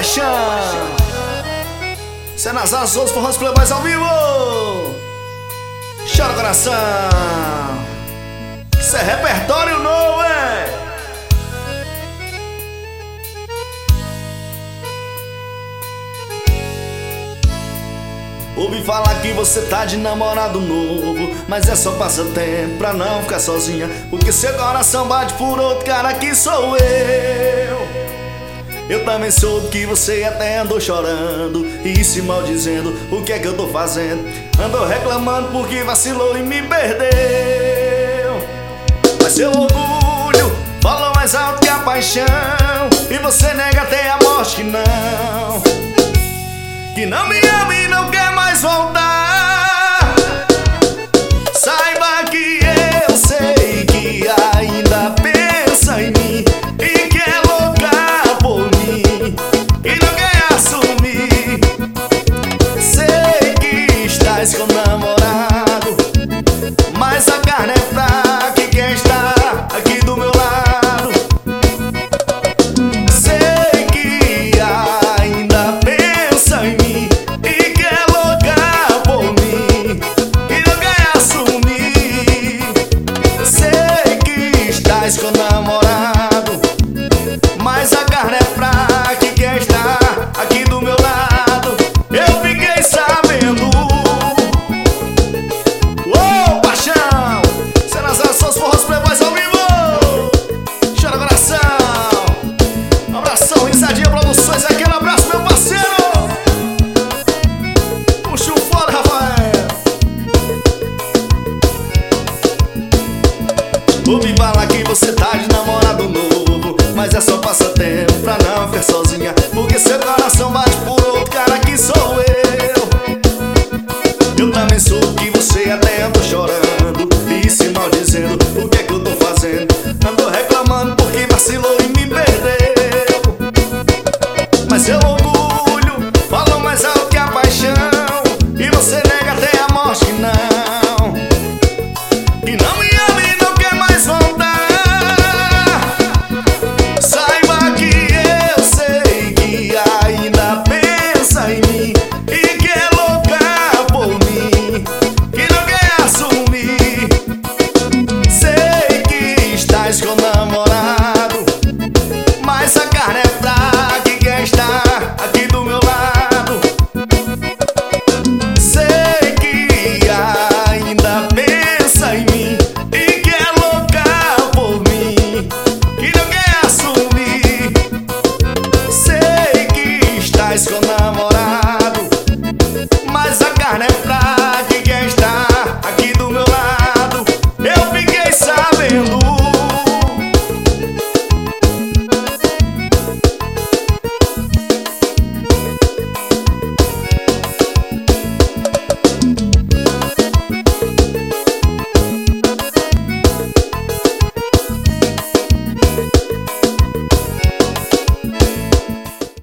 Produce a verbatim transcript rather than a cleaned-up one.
paixão. Cê é nas asas, forrós playboys ao vivo. Chora coração. Cê é repertório novo, é. Ouvi falar que você tá de namorado novo, mas é só passatempo pra não ficar sozinha, porque seu coração bate por outro cara que sou eu. Eu também soube que você até andou chorando e se maldizendo. O que é que eu tô fazendo? Andou reclamando porque vacilou e me perdeu. Mas seu orgulho falou mais alto que a paixão, e você nega até a morte que não, que não me ama e não quer mais voltar. Saiba que eu sei que ainda pensa em mim e que é louca por mim e não quer assumir. Sei que estás com namorado, mas a carne é fraca e quer estar aqui do meu lado. Sei que ainda pensa em mim e que é louca por mim e não quer assumir. Sei que estás com namorado, mas a carne é fraca e quer estar aqui do meu lado. Eu fiquei sabendo. Ô, paixão! Cê nas ações, forrós playboys ao vivo. Chora coração. Um abração, Risadinha Produções. Aquele abraço, meu parceiro. Puxa o fora, Rafael. Ouvi falar que você tá de namorado novo, mas é só passatempo pra não